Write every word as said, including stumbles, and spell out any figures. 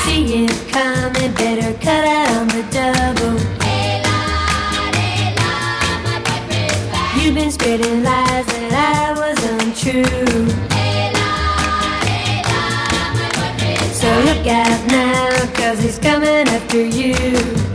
See it coming, better cut out on the double. Layla, Layla, my boyfriend's back. You've been spreading lies that I was untrue. Layla, Layla, my boyfriend's back. So look out now, cause he's coming after you.